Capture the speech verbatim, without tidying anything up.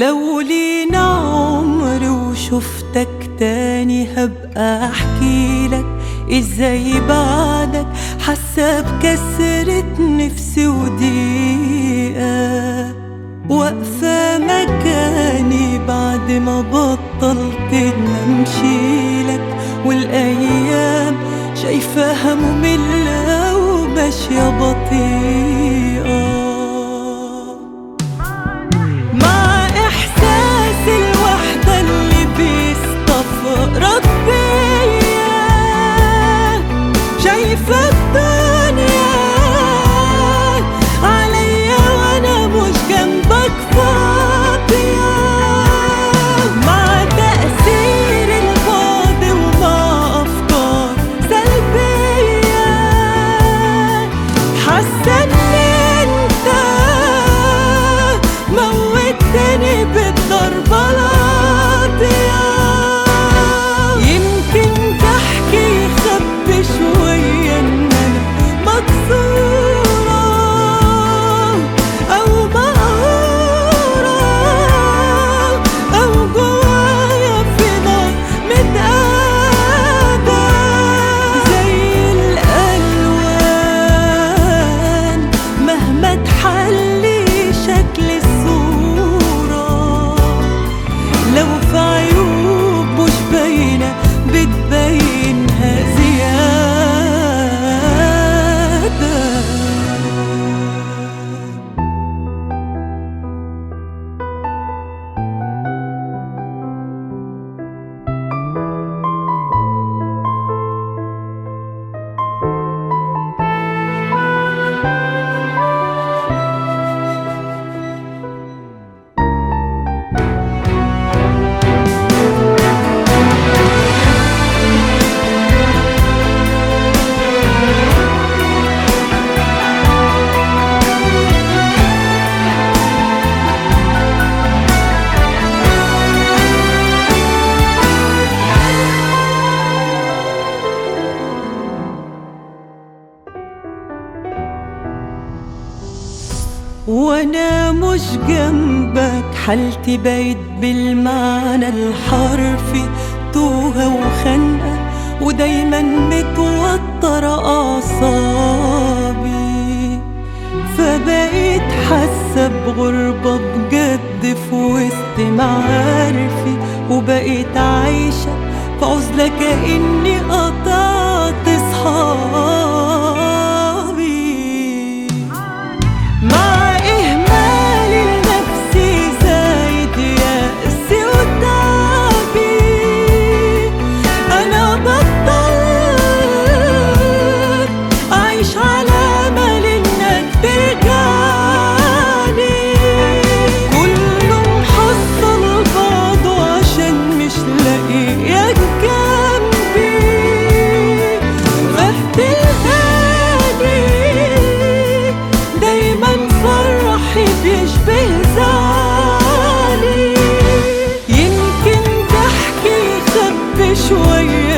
لو لينا عمر وشفتك تاني هبقى احكيلك ازاي بعدك حاسة بكسرة نفسي وضيقة، واقفة مكاني بعد ما بطلت ان امشيلك، والايام شايفاها مملة وماشية بطيئة. شايفة الدنيا عليا وانا مش جنبك فاضية، مع تأثير البعد ومع افكار سلبية، حاسة ان انت موتني بالضربة القاضية. يمكن تحكي يخبي شوية ان انا مكسورة او مقهورة او جوايا في نار متقادة زي الالوان مهما تحلي شكل الصورة، لو في عيوب مش باينة بتبينها زيادة. وانا مش جنبك حالتي بقت بالمعنى الحرفي توهة وخنقة، ودايما متوترة اعصابي، فبقيت حاسة بغربة بجد في وسط معارفي، وبقيت عايشة في عزلة كأني قطعت صحابي، مع شوية